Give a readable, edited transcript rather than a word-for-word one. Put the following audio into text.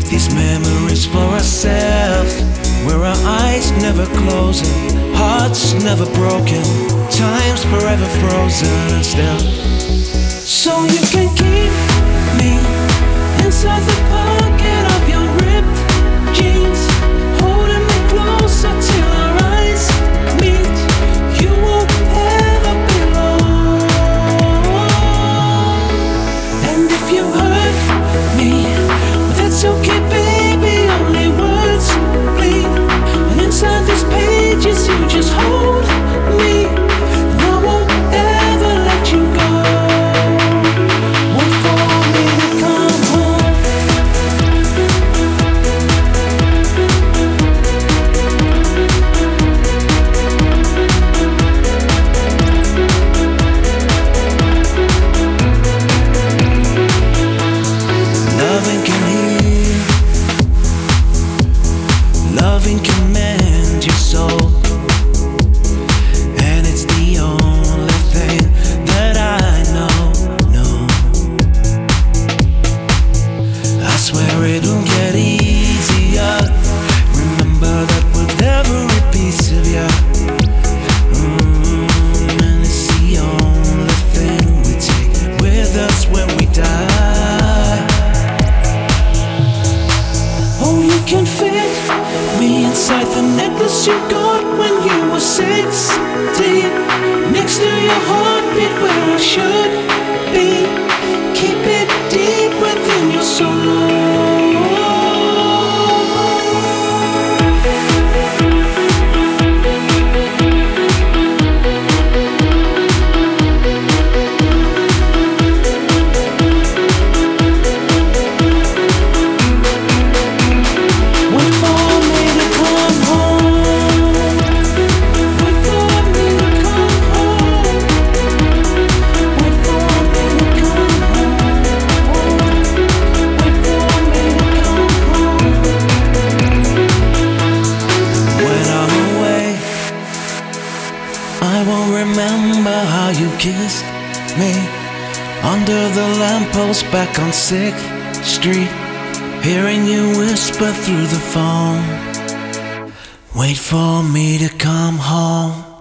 these memories for ourselves, where our eyes never closing, hearts never broken, time's forever frozen still. So you can keep me inside the pocket of your ripped jeans, holding me closer till our eyes meet. You won't ever be alone. And if you hurt me, well, that's okay, baby. Only words bleed, and inside these pages you just hold me. And I won't ever let you go. Wait for me to come home. Loving can heal, loving can mend your soul, and it's the only thing that I know. I swear it'll get easier. Remember that with every piece of you, and it's the only thing we take with us when we die. Oh, you can fit me inside the necklace you got when you were 16, next to your heartbeat where I should be. Keep it deep within your soul. Wait for me to come home. Wait for me to come home. Wait for me to come home. Wait for me to come home. When I'm away, I won't remember how you kissed me under the lamppost back on 6th Street, hearing you whisper through the phone. Wait for me to come home.